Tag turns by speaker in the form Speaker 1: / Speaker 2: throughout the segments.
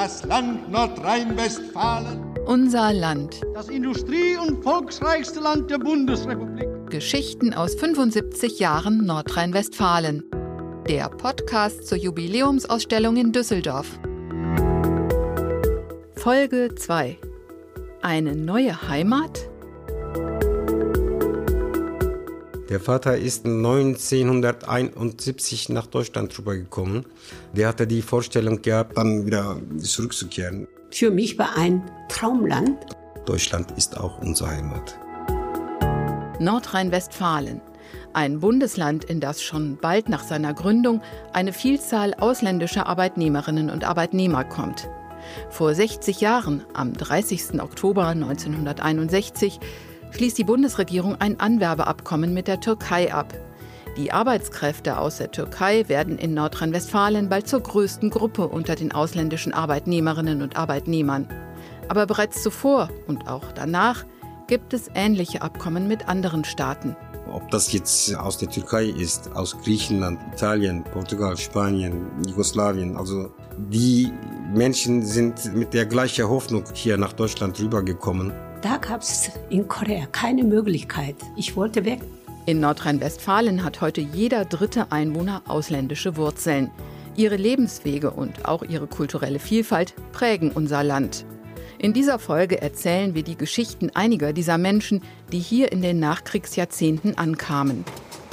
Speaker 1: das Land Nordrhein-Westfalen.
Speaker 2: Unser Land.
Speaker 3: Das industrie- und volksreichste Land der Bundesrepublik.
Speaker 2: Geschichten aus 75 Jahren Nordrhein-Westfalen. Der Podcast zur Jubiläumsausstellung in Düsseldorf. Folge 2. Eine neue Heimat?
Speaker 4: Der Vater ist 1971 nach Deutschland rübergekommen. Der hatte die Vorstellung gehabt, dann wieder zurückzukehren.
Speaker 5: Für mich war ein Traumland.
Speaker 4: Deutschland ist auch unsere Heimat.
Speaker 2: Nordrhein-Westfalen. Ein Bundesland, in das schon bald nach seiner Gründung eine Vielzahl ausländischer Arbeitnehmerinnen und Arbeitnehmer kommt. Vor 60 Jahren, am 30. Oktober 1961, schließt die Bundesregierung ein Anwerbeabkommen mit der Türkei ab. Die Arbeitskräfte aus der Türkei werden in Nordrhein-Westfalen bald zur größten Gruppe unter den ausländischen Arbeitnehmerinnen und Arbeitnehmern. Aber bereits zuvor und auch danach gibt es ähnliche Abkommen mit anderen Staaten.
Speaker 4: Ob das jetzt aus der Türkei ist, aus Griechenland, Italien, Portugal, Spanien, Jugoslawien, also die Menschen sind mit der gleichen Hoffnung hier nach Deutschland rübergekommen.
Speaker 5: Da gab es in Korea keine Möglichkeit. Ich wollte weg.
Speaker 2: In Nordrhein-Westfalen hat heute jeder dritte Einwohner ausländische Wurzeln. Ihre Lebenswege und auch ihre kulturelle Vielfalt prägen unser Land. In dieser Folge erzählen wir die Geschichten einiger dieser Menschen, die hier in den Nachkriegsjahrzehnten ankamen.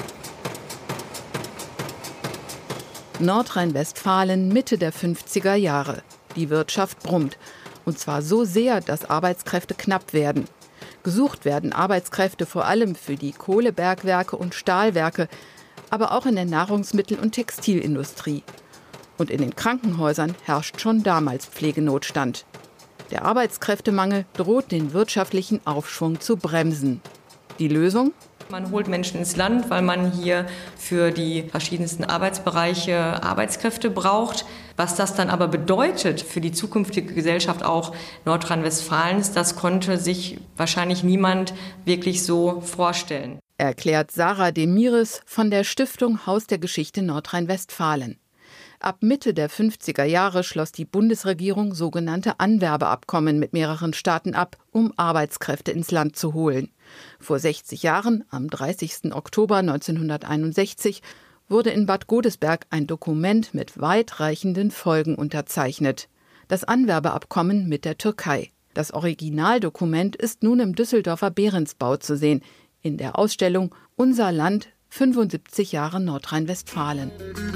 Speaker 2: Nordrhein-Westfalen, Mitte der 50er Jahre. Die Wirtschaft brummt. Und zwar so sehr, dass Arbeitskräfte knapp werden. Gesucht werden Arbeitskräfte vor allem für die Kohlebergwerke und Stahlwerke, aber auch in der Nahrungsmittel- und Textilindustrie. Und in den Krankenhäusern herrscht schon damals Pflegenotstand. Der Arbeitskräftemangel droht den wirtschaftlichen Aufschwung zu bremsen. Die Lösung?
Speaker 6: Man holt Menschen ins Land, weil man hier für die verschiedensten Arbeitsbereiche Arbeitskräfte braucht. Was das dann aber bedeutet für die zukünftige Gesellschaft auch Nordrhein-Westfalens, das konnte sich wahrscheinlich niemand wirklich so vorstellen.
Speaker 2: Erklärt Sarah Demiris von der Stiftung Haus der Geschichte Nordrhein-Westfalen. Ab Mitte der 50er Jahre schloss die Bundesregierung sogenannte Anwerbeabkommen mit mehreren Staaten ab, um Arbeitskräfte ins Land zu holen. Vor 60 Jahren, am 30. Oktober 1961, wurde in Bad Godesberg ein Dokument mit weitreichenden Folgen unterzeichnet. Das Anwerbeabkommen mit der Türkei. Das Originaldokument ist nun im Düsseldorfer Behrensbau zu sehen, in der Ausstellung Unser Land, 75 Jahre Nordrhein-Westfalen.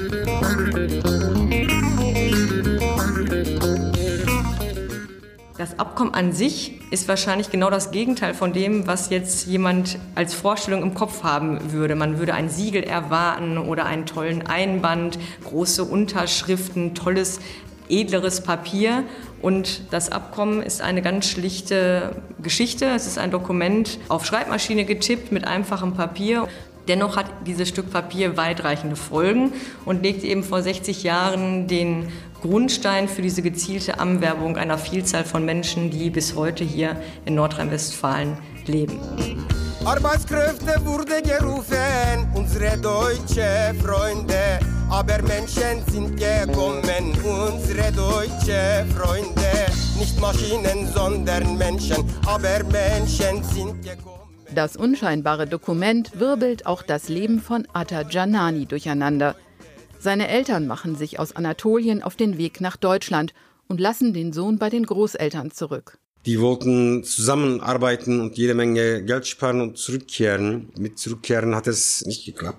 Speaker 6: Das Abkommen an sich ist wahrscheinlich genau das Gegenteil von dem, was jetzt jemand als Vorstellung im Kopf haben würde. Man würde ein Siegel erwarten oder einen tollen Einband, große Unterschriften, tolles, edleres Papier. Und das Abkommen ist eine ganz schlichte Geschichte. Es ist ein Dokument auf Schreibmaschine getippt mit einfachem Papier. Dennoch hat dieses Stück Papier weitreichende Folgen und legt eben vor 60 Jahren den Grundstein für diese gezielte Anwerbung einer Vielzahl von Menschen, die bis heute hier in Nordrhein-Westfalen leben.
Speaker 7: Arbeitskräfte wurde gerufen, unsere deutsche Freunde. Aber Menschen sind gekommen, unsere deutsche Freunde. Nicht Maschinen, sondern Menschen, aber Menschen sind gekommen.
Speaker 2: Das unscheinbare Dokument wirbelt auch das Leben von Atta Canani durcheinander. Seine Eltern machen sich aus Anatolien auf den Weg nach Deutschland und lassen den Sohn bei den Großeltern zurück.
Speaker 4: Die wollten zusammenarbeiten und jede Menge Geld sparen und zurückkehren. Mit Zurückkehren hat es nicht geklappt.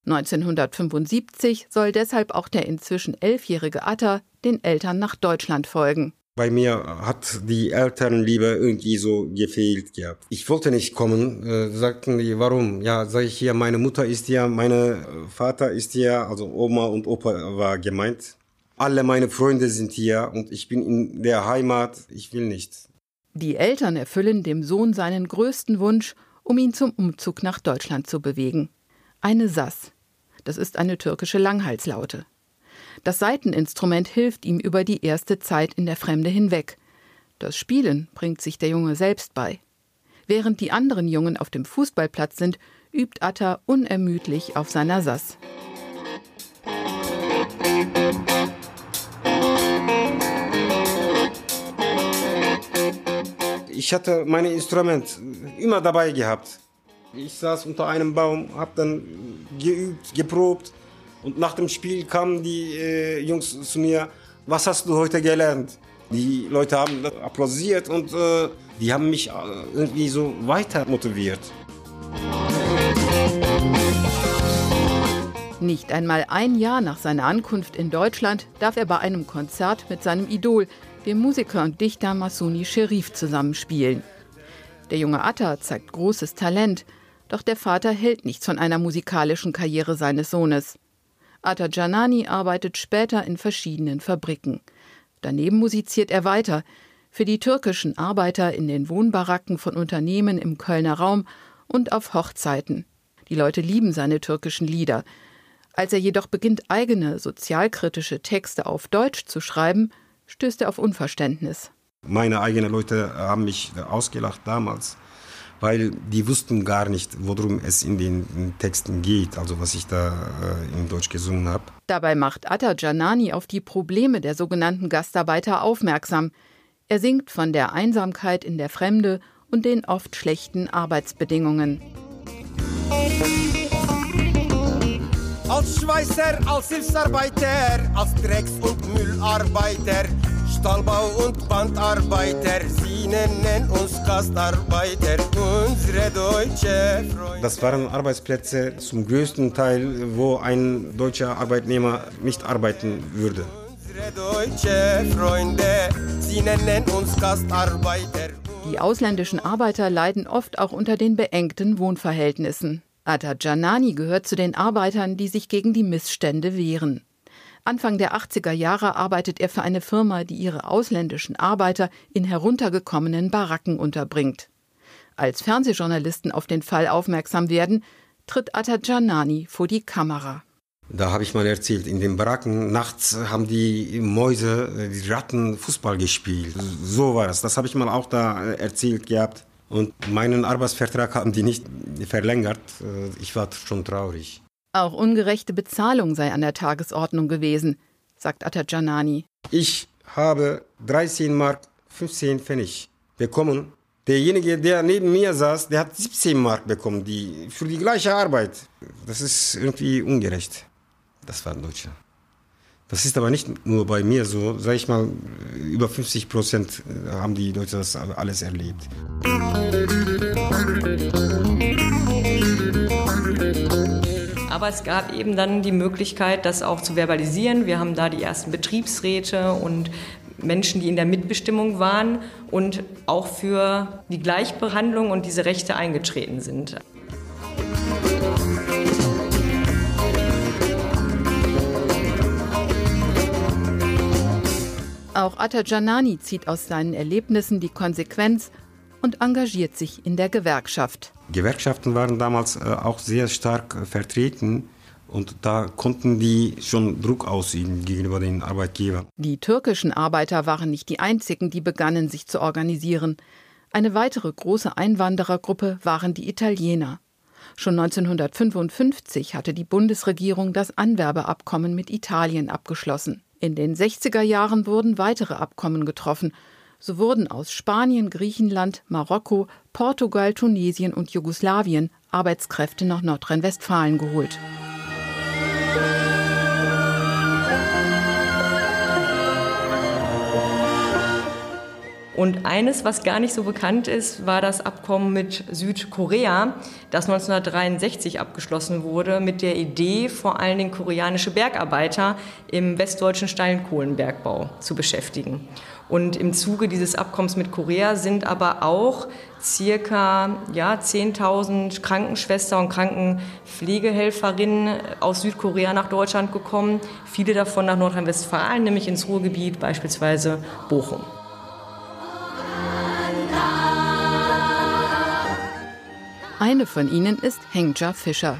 Speaker 2: 1975 soll deshalb auch der inzwischen 11-jährige Atta den Eltern nach Deutschland folgen.
Speaker 4: Bei mir hat die Elternliebe irgendwie so gefehlt gehabt. Ich wollte nicht kommen, sagten die, warum? Ja, sag ich hier, meine Mutter ist hier, mein Vater ist hier, also Oma und Opa war gemeint. Alle meine Freunde sind hier und ich bin in der Heimat, ich will nicht.
Speaker 2: Die Eltern erfüllen dem Sohn seinen größten Wunsch, um ihn zum Umzug nach Deutschland zu bewegen. Eine Saz. Das ist eine türkische Langhalslaute. Das Saiteninstrument hilft ihm über die erste Zeit in der Fremde hinweg. Das Spielen bringt sich der Junge selbst bei. Während die anderen Jungen auf dem Fußballplatz sind, übt Atta unermüdlich auf seiner Saz.
Speaker 4: Ich hatte mein Instrument immer dabei gehabt. Ich saß unter einem Baum, habe dann geübt, geprobt. Und nach dem Spiel kamen die Jungs zu mir, was hast du heute gelernt? Die Leute haben applaudiert und die haben mich irgendwie so weiter motiviert.
Speaker 2: Nicht einmal ein Jahr nach seiner Ankunft in Deutschland darf er bei einem Konzert mit seinem Idol, dem Musiker und Dichter Massouni Sherif, zusammenspielen. Der junge Atta zeigt großes Talent, doch der Vater hält nichts von einer musikalischen Karriere seines Sohnes. Atta Canani arbeitet später in verschiedenen Fabriken. Daneben musiziert er weiter für die türkischen Arbeiter in den Wohnbaracken von Unternehmen im Kölner Raum und auf Hochzeiten. Die Leute lieben seine türkischen Lieder. Als er jedoch beginnt, eigene sozialkritische Texte auf Deutsch zu schreiben, stößt er auf Unverständnis.
Speaker 4: Meine eigenen Leute haben mich ausgelacht damals, weil die wussten gar nicht, worum es in den Texten geht, also was ich da in Deutsch gesungen habe.
Speaker 2: Dabei macht Atta Canani auf die Probleme der sogenannten Gastarbeiter aufmerksam. Er singt von der Einsamkeit in der Fremde und den oft schlechten Arbeitsbedingungen.
Speaker 7: Als Schweißer, als Hilfsarbeiter, als Drecks- und Müllarbeiter, Stahlbau- und Bandarbeiter, sie nennen uns Gastarbeiter, unsere deutsche Freunde.
Speaker 4: Das waren Arbeitsplätze zum größten Teil, wo ein deutscher Arbeitnehmer nicht arbeiten würde.
Speaker 7: Unsere deutsche Freunde, sie nennen uns Gastarbeiter.
Speaker 2: Die ausländischen Arbeiter leiden oft auch unter den beengten Wohnverhältnissen. Atta Canani gehört zu den Arbeitern, die sich gegen die Missstände wehren. Anfang der 80er Jahre arbeitet er für eine Firma, die ihre ausländischen Arbeiter in heruntergekommenen Baracken unterbringt. Als Fernsehjournalisten auf den Fall aufmerksam werden, tritt Atta Canani vor die Kamera.
Speaker 4: Da habe ich mal erzählt, in den Baracken nachts haben die Mäuse, die Ratten Fußball gespielt. So war es. Das habe ich mal auch da erzählt gehabt. Und meinen Arbeitsvertrag haben die nicht verlängert. Ich war schon traurig.
Speaker 2: Auch ungerechte Bezahlung sei an der Tagesordnung gewesen, sagt Atta Canani.
Speaker 4: Ich habe 13 Mark 15 Pfennig bekommen. Derjenige, der neben mir saß, der hat 17 Mark bekommen, für die gleiche Arbeit. Das ist irgendwie ungerecht. Das war Deutschland. Das ist aber nicht nur bei mir so, sag ich mal, über 50% haben die Leute das alles erlebt.
Speaker 6: Aber es gab eben dann die Möglichkeit, das auch zu verbalisieren. Wir haben da die ersten Betriebsräte und Menschen, die in der Mitbestimmung waren und auch für die Gleichbehandlung und diese Rechte eingetreten sind.
Speaker 2: Auch Atta Canani zieht aus seinen Erlebnissen die Konsequenz und engagiert sich in der Gewerkschaft.
Speaker 4: Gewerkschaften waren damals auch sehr stark vertreten und da konnten die schon Druck ausüben gegenüber den Arbeitgebern.
Speaker 2: Die türkischen Arbeiter waren nicht die einzigen, die begannen, sich zu organisieren. Eine weitere große Einwanderergruppe waren die Italiener. Schon 1955 hatte die Bundesregierung das Anwerbeabkommen mit Italien abgeschlossen. In den 60er Jahren wurden weitere Abkommen getroffen. So wurden aus Spanien, Griechenland, Marokko, Portugal, Tunesien und Jugoslawien Arbeitskräfte nach Nordrhein-Westfalen geholt.
Speaker 6: Und eines, was gar nicht so bekannt ist, war das Abkommen mit Südkorea, das 1963 abgeschlossen wurde, mit der Idee, vor allen Dingen koreanische Bergarbeiter im westdeutschen Steinkohlenbergbau zu beschäftigen. Und im Zuge dieses Abkommens mit Korea sind aber auch circa 10.000 Krankenschwestern und Krankenpflegehelferinnen aus Südkorea nach Deutschland gekommen. Viele davon nach Nordrhein-Westfalen, nämlich ins Ruhrgebiet, beispielsweise Bochum.
Speaker 2: Eine von ihnen ist Hengja Fischer.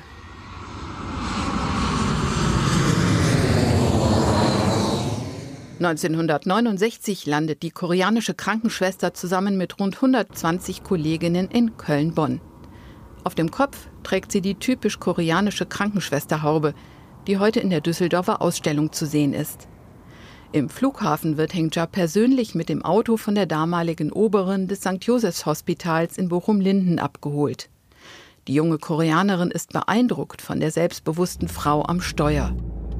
Speaker 2: (1969) landet die koreanische Krankenschwester zusammen mit rund 120 Kolleginnen in Köln-Bonn. Auf dem Kopf trägt sie die typisch koreanische Krankenschwesterhaube, die heute in der Düsseldorfer Ausstellung zu sehen ist. Im Flughafen wird Hengja persönlich mit dem Auto von der damaligen Oberin des St. Josephs Hospitals in Bochum-Linden abgeholt. Die junge Koreanerin ist beeindruckt von der selbstbewussten Frau am Steuer.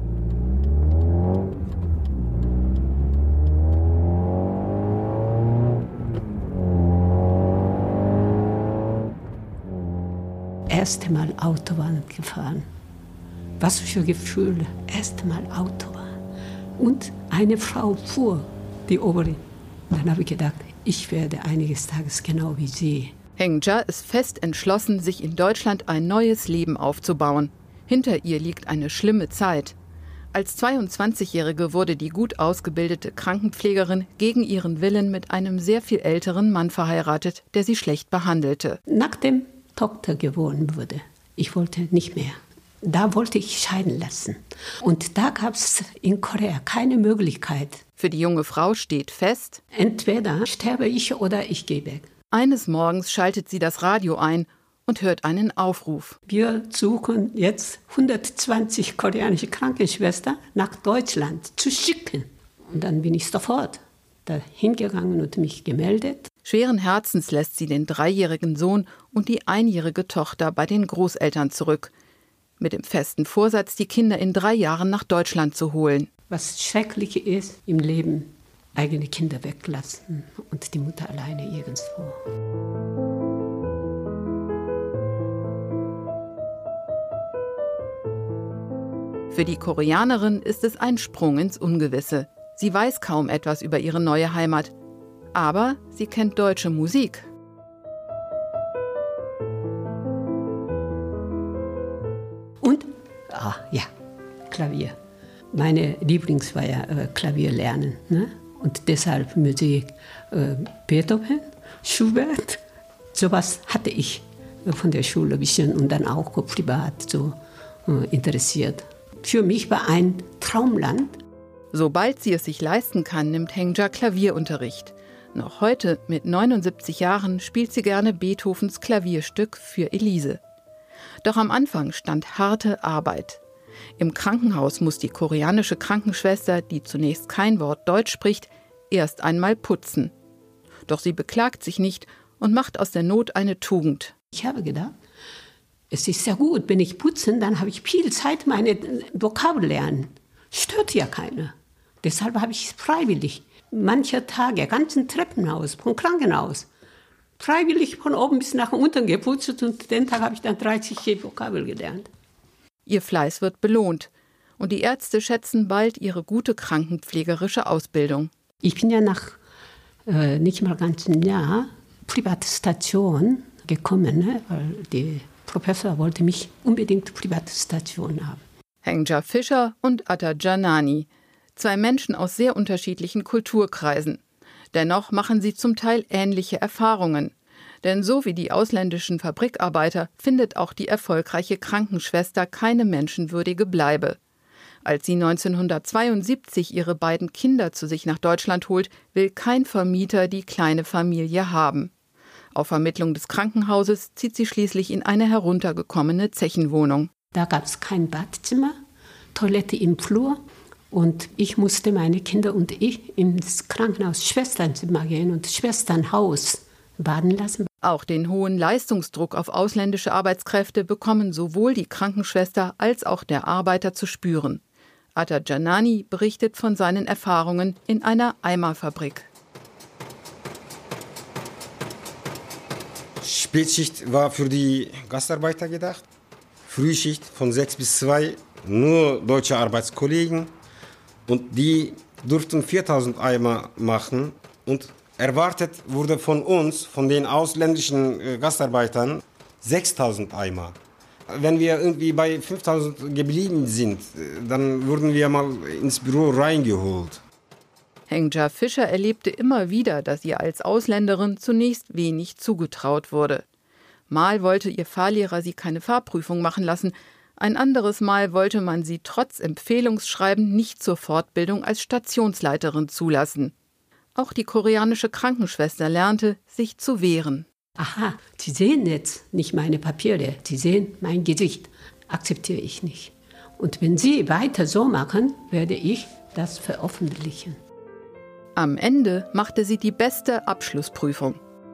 Speaker 5: Erste Mal Autobahn gefahren. Was für Gefühle. Erste Mal Autobahn. Und eine Frau fuhr, die Oberin. Dann habe ich gedacht, ich werde eines Tages genau wie sie.
Speaker 2: Hengja ist fest entschlossen, sich in Deutschland ein neues Leben aufzubauen. Hinter ihr liegt eine schlimme Zeit. Als 22-Jährige wurde die gut ausgebildete Krankenpflegerin gegen ihren Willen mit einem sehr viel älteren Mann verheiratet, der sie schlecht behandelte.
Speaker 5: Nachdem Tochter geboren wurde, ich wollte nicht mehr. Da wollte ich scheiden lassen. Und da gab es in Korea keine Möglichkeit.
Speaker 2: Für die junge Frau steht fest:
Speaker 5: Entweder sterbe ich oder ich gehe weg.
Speaker 2: Eines Morgens schaltet sie das Radio ein und hört einen Aufruf.
Speaker 5: Wir suchen jetzt 120 koreanische Krankenschwestern nach Deutschland zu schicken. Und dann bin ich sofort dahin gegangen und mich gemeldet.
Speaker 2: Schweren Herzens lässt sie den 3-jährigen Sohn und die 1-jährige Tochter bei den Großeltern zurück. Mit dem festen Vorsatz, die Kinder in 3 Jahren nach Deutschland zu holen.
Speaker 5: Was schrecklich ist im Leben, eigene Kinder weglassen und die Mutter alleine irgendwo.
Speaker 2: Für die Koreanerin ist es ein Sprung ins Ungewisse. Sie weiß kaum etwas über ihre neue Heimat. Aber sie kennt deutsche Musik.
Speaker 5: Und, Klavier. Meine Lieblings war ja Klavier lernen. Ne? Und deshalb Musik, Beethoven, Schubert, sowas hatte ich von der Schule ein bisschen und dann auch privat so interessiert. Für mich war ein Traumland.
Speaker 2: Sobald sie es sich leisten kann, nimmt Hengja Klavierunterricht. Noch heute, mit 79 Jahren, spielt sie gerne Beethovens Klavierstück für Elise. Doch am Anfang stand harte Arbeit. Im Krankenhaus muss die koreanische Krankenschwester, die zunächst kein Wort Deutsch spricht, erst einmal putzen. Doch sie beklagt sich nicht und macht aus der Not eine Tugend.
Speaker 5: Ich habe gedacht, es ist sehr gut, wenn ich putze, dann habe ich viel Zeit, meine Vokabeln lernen. Stört ja keiner. Deshalb habe ich es freiwillig. Manche Tage, ganzen Treppenhaus, vom Krankenhaus, freiwillig von oben bis nach unten geputzt und den Tag habe ich dann 30 Vokabeln gelernt.
Speaker 2: Ihr Fleiß wird belohnt und die Ärzte schätzen bald ihre gute krankenpflegerische Ausbildung.
Speaker 5: Ich bin ja nach nicht mal ganz einem Jahr private Station gekommen, ne? Weil der Professor wollte mich unbedingt private Station haben.
Speaker 2: Hengja Fischer und Atta Janani, 2 Menschen aus sehr unterschiedlichen Kulturkreisen. Dennoch machen sie zum Teil ähnliche Erfahrungen. Denn so wie die ausländischen Fabrikarbeiter findet auch die erfolgreiche Krankenschwester keine menschenwürdige Bleibe. Als sie 1972 ihre beiden Kinder zu sich nach Deutschland holt, will kein Vermieter die kleine Familie haben. Auf Vermittlung des Krankenhauses zieht sie schließlich in eine heruntergekommene Zechenwohnung.
Speaker 5: Da gab es kein Badezimmer, Toilette im Flur. Und ich musste meine Kinder und ich ins Krankenhaus Schwesternzimmer gehen und Schwesternhaus baden lassen.
Speaker 2: Auch den hohen Leistungsdruck auf ausländische Arbeitskräfte bekommen sowohl die Krankenschwester als auch der Arbeiter zu spüren. Atta Janani berichtet von seinen Erfahrungen in einer Eimerfabrik.
Speaker 4: Spätschicht war für die Gastarbeiter gedacht. Frühschicht von 6 bis 2, nur deutsche Arbeitskollegen. Und die durften 4000 Eimer machen. Und erwartet wurde von uns, von den ausländischen Gastarbeitern, 6000 Eimer. Wenn wir irgendwie bei 5000 geblieben sind, dann wurden wir mal ins Büro reingeholt.
Speaker 2: Hengja Fischer erlebte immer wieder, dass ihr als Ausländerin zunächst wenig zugetraut wurde. Mal wollte ihr Fahrlehrer sie keine Fahrprüfung machen lassen, ein anderes Mal wollte man sie trotz Empfehlungsschreiben nicht zur Fortbildung als Stationsleiterin zulassen. Auch die koreanische Krankenschwester lernte, sich zu wehren.
Speaker 5: Aha, Sie sehen jetzt nicht meine Papiere, Sie sehen mein Gesicht. Akzeptiere ich nicht. Und wenn Sie weiter so machen, werde ich das veröffentlichen.
Speaker 2: Am Ende machte sie die beste Abschlussprüfung.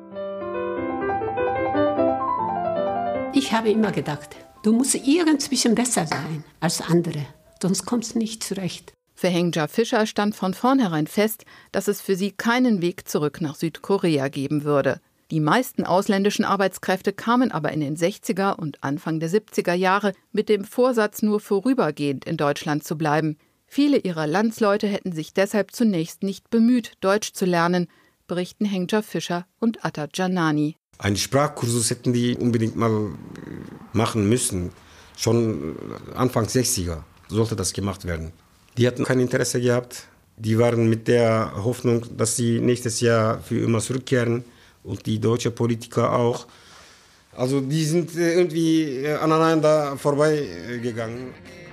Speaker 5: Ich habe immer gedacht, du musst irgendwie besser sein als andere, sonst kommst du nicht zurecht.
Speaker 2: Für Heng-Ja Fischer stand von vornherein fest, dass es für sie keinen Weg zurück nach Südkorea geben würde. Die meisten ausländischen Arbeitskräfte kamen aber in den 60er und Anfang der 70er Jahre mit dem Vorsatz, nur vorübergehend in Deutschland zu bleiben. Viele ihrer Landsleute hätten sich deshalb zunächst nicht bemüht, Deutsch zu lernen, berichten Heng-Ja Fischer und Atta Janani.
Speaker 4: Einen Sprachkursus hätten die unbedingt mal machen müssen. Schon Anfang 60er sollte das gemacht werden. Die hatten kein Interesse gehabt. Die waren mit der Hoffnung, dass sie nächstes Jahr für immer zurückkehren. Und die deutschen Politiker auch. Also die sind irgendwie aneinander vorbeigegangen.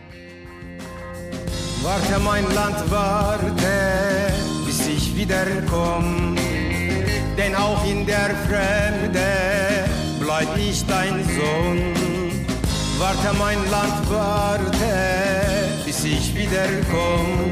Speaker 7: Warte, mein Land, warte, bis ich wiederkomm. Denn auch in der Fremde bleib ich dein Sohn. Warte, mein Land, warte, bis ich wiederkomm.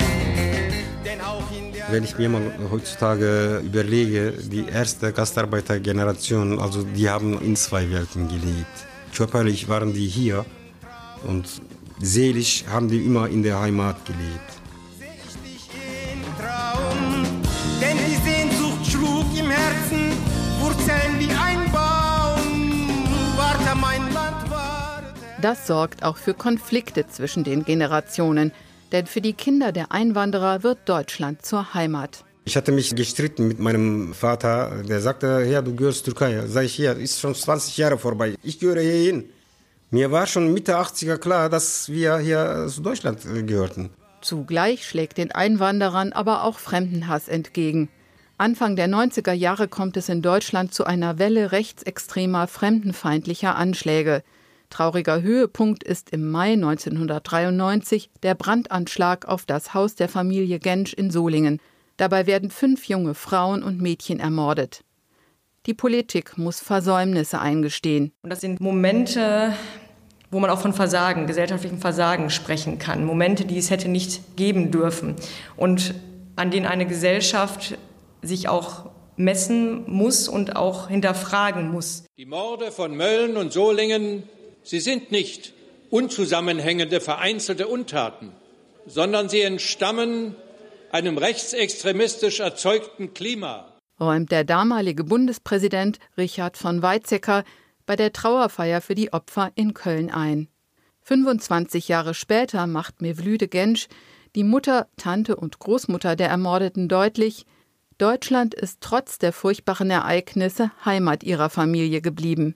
Speaker 4: Wenn ich mir mal heutzutage überlege, die erste Gastarbeitergeneration, also die haben in zwei Welten gelebt. Körperlich waren die hier und seelisch haben die immer in der Heimat gelebt.
Speaker 7: Seh ich dich im Traum, denn die Sehnsucht schlug im Herzen, Wurzeln wie ein Baum. Warte, mein Land, warte.
Speaker 2: Das sorgt auch für Konflikte zwischen den Generationen. Denn für die Kinder der Einwanderer wird Deutschland zur Heimat.
Speaker 4: Ich hatte mich gestritten mit meinem Vater, der sagte, ja, du gehörst zur Türkei. Sag ich, ja, ist schon 20 Jahre vorbei, ich gehöre hier hin. Mir war schon Mitte 80er klar, dass wir hier zu Deutschland gehörten.
Speaker 2: Zugleich schlägt den Einwanderern aber auch Fremdenhass entgegen. Anfang der 90er Jahre kommt es in Deutschland zu einer Welle rechtsextremer, fremdenfeindlicher Anschläge. Trauriger Höhepunkt ist im Mai 1993 der Brandanschlag auf das Haus der Familie Gensch in Solingen. Dabei werden 5 junge Frauen und Mädchen ermordet. Die Politik muss Versäumnisse eingestehen.
Speaker 6: Und das sind Momente, wo man auch von Versagen, gesellschaftlichem Versagen sprechen kann. Momente, die es hätte nicht geben dürfen. Und an denen eine Gesellschaft sich auch messen muss und auch hinterfragen muss.
Speaker 8: Die Morde von Mölln und Solingen, sie sind nicht unzusammenhängende, vereinzelte Untaten, sondern sie entstammen einem rechtsextremistisch erzeugten Klima.
Speaker 2: Räumt der damalige Bundespräsident Richard von Weizsäcker bei der Trauerfeier für die Opfer in Köln ein. 25 Jahre später macht Mevlüde Genç, die Mutter, Tante und Großmutter der Ermordeten, deutlich, Deutschland ist trotz der furchtbaren Ereignisse Heimat ihrer Familie geblieben.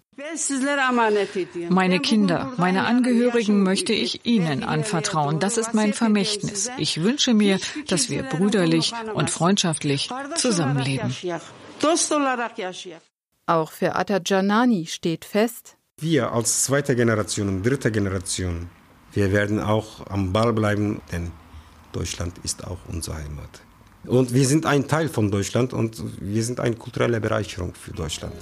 Speaker 9: Meine Kinder, meine Angehörigen möchte ich Ihnen anvertrauen. Das ist mein Vermächtnis. Ich wünsche mir, dass wir brüderlich und freundschaftlich zusammenleben.
Speaker 2: Auch für Atta Janani steht fest,
Speaker 4: wir als zweite Generation und dritte Generation, wir werden auch am Ball bleiben, denn Deutschland ist auch unsere Heimat. Und wir sind ein Teil von Deutschland und wir sind eine kulturelle Bereicherung für Deutschland.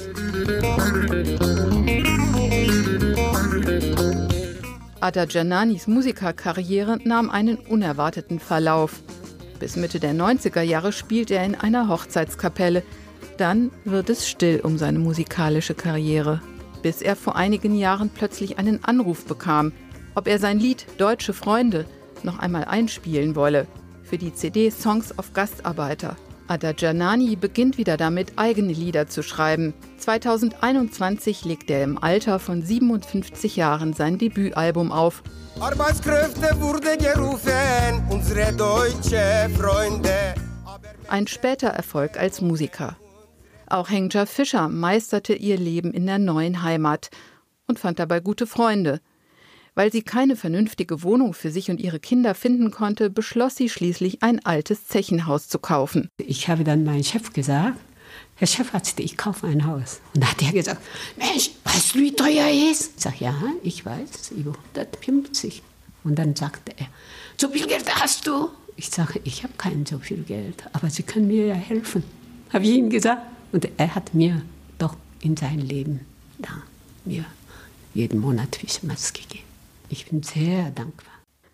Speaker 2: Atta Jananis Musikerkarriere nahm einen unerwarteten Verlauf. Bis Mitte der 90er Jahre spielt er in einer Hochzeitskapelle. Dann wird es still um seine musikalische Karriere, bis er vor einigen Jahren plötzlich einen Anruf bekam, ob er sein Lied »Deutsche Freunde« noch einmal einspielen wolle. Für die CD Songs of Gastarbeiter. Atta Janani beginnt wieder damit, eigene Lieder zu schreiben. 2021 legt er im Alter von 57 Jahren sein Debütalbum auf.
Speaker 7: Arbeitskräfte wurde gerufen, unsere deutsche Freunde.
Speaker 2: Ein später Erfolg als Musiker. Auch Heng-Ja Fischer meisterte ihr Leben in der neuen Heimat und fand dabei gute Freunde. Weil sie keine vernünftige Wohnung für sich und ihre Kinder finden konnte, beschloss sie schließlich, ein altes Zechenhaus zu kaufen.
Speaker 5: Ich habe dann meinem Chef gesagt, Herr Chefarzt, ich kaufe ein Haus. Und da hat er gesagt, Mensch, weißt du, wie teuer ist? Ich sage, ja, ich weiß, über 150. Und dann sagte er, so viel Geld hast du? Ich sage, ich habe kein so viel Geld, aber Sie können mir ja helfen. Habe ich ihm gesagt. Und er hat mir doch in sein Leben mir jeden Monat was gegeben. Ich bin sehr dankbar.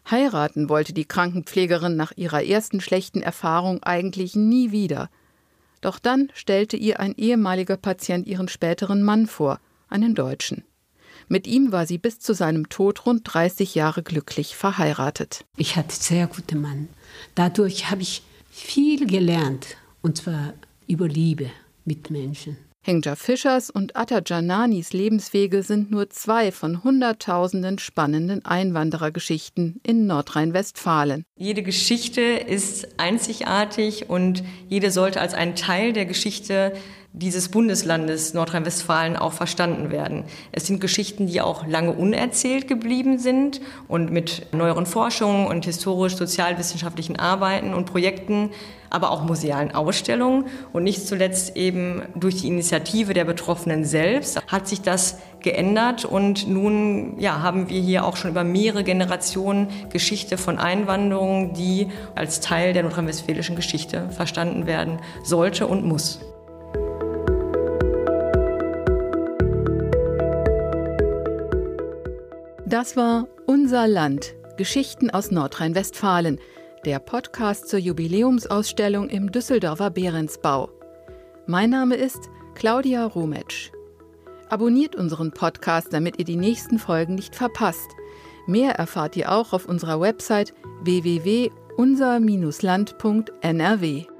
Speaker 2: Heiraten wollte die Krankenpflegerin nach ihrer ersten schlechten Erfahrung eigentlich nie wieder. Doch dann stellte ihr ein ehemaliger Patient ihren späteren Mann vor, einen Deutschen. Mit ihm war sie bis zu seinem Tod rund 30 Jahre glücklich verheiratet.
Speaker 5: Ich hatte einen sehr guten Mann. Dadurch habe ich viel gelernt, und zwar über Liebe mit Menschen.
Speaker 2: Hengja Fischers und Atta Jananis Lebenswege sind nur 2 von Hunderttausenden spannenden Einwanderergeschichten in Nordrhein-Westfalen.
Speaker 6: Jede Geschichte ist einzigartig und jede sollte als ein Teil der Geschichte dieses Bundeslandes Nordrhein-Westfalen auch verstanden werden. Es sind Geschichten, die auch lange unerzählt geblieben sind und mit neueren Forschungen und historisch-sozialwissenschaftlichen Arbeiten und Projekten, aber auch musealen Ausstellungen und nicht zuletzt eben durch die Initiative der Betroffenen selbst hat sich das geändert und nun haben wir hier auch schon über mehrere Generationen Geschichte von Einwanderung, die als Teil der nordrhein-westfälischen Geschichte verstanden werden sollte und muss.
Speaker 2: Das war Unser Land, Geschichten aus Nordrhein-Westfalen, der Podcast zur Jubiläumsausstellung im Düsseldorfer Behrensbau. Mein Name ist Claudia Rometsch. Abonniert unseren Podcast, damit ihr die nächsten Folgen nicht verpasst. Mehr erfahrt ihr auch auf unserer Website www.unser-land.nrw.